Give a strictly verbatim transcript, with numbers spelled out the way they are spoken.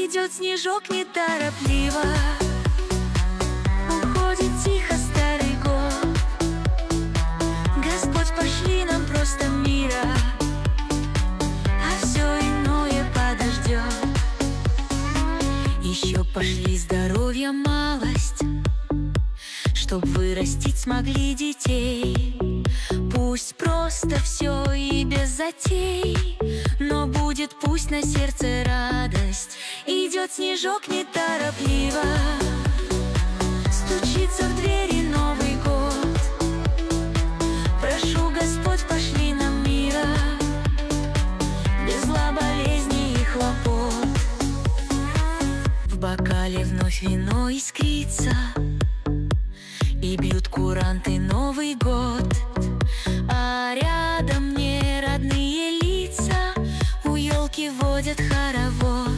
Идет снежок неторопливо, уходит тихо старый год. Господь, пошли нам просто мира, а все иное подождет. Еще пошли здоровья малость, чтоб вырастить смогли детей. Пусть просто все и без затей, но будет пусть на сердце радость. Идет снежок неторопливо, стучится в двери Новый год. Прошу, Господь, пошли нам мира, без зла, болезни и хлопот. В бокале вновь вино искрится, и бьют куранты Новый год. А рядом не родные лица, у елки водят хоровод.